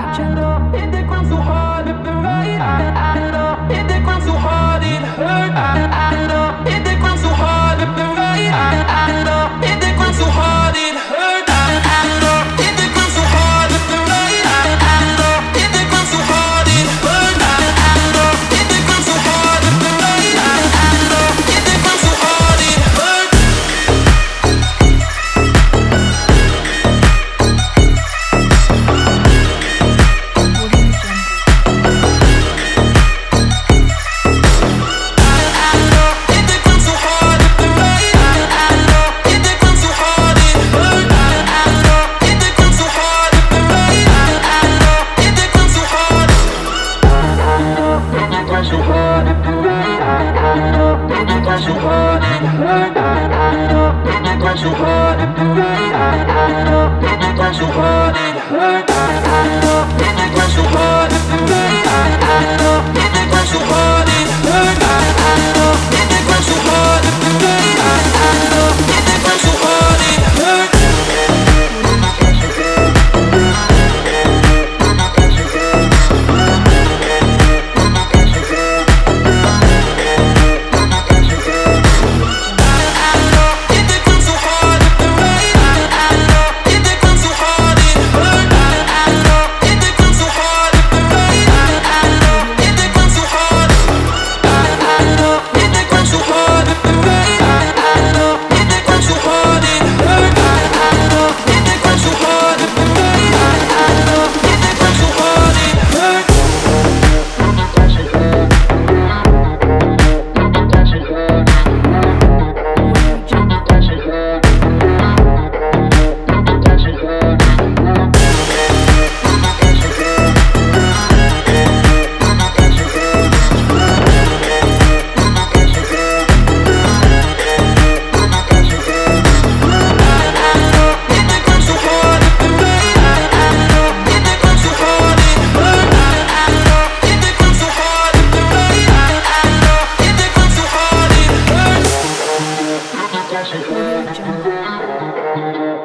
Hit the ground so hard, hit the right. Hit the ground so hard, it hurt. Hit the ground so hard, hit the right. Hit the ground so hard, it hurt. Hit the ground so hard, hit the right. Hit the ground so hard, it hurt. Hit the ground so hard, hit the right. Hit the ground so hard, it hurt. So hard it hurt. Hit the ground so hard, hit the right. Hit the ground so hard, it hurt. Hit the ground so hard, hit the right. Hit the ground so hard, it hurt. Hit the ground so hard, hit the right. Hit the ground so hard, it hurt. Audio Jungle.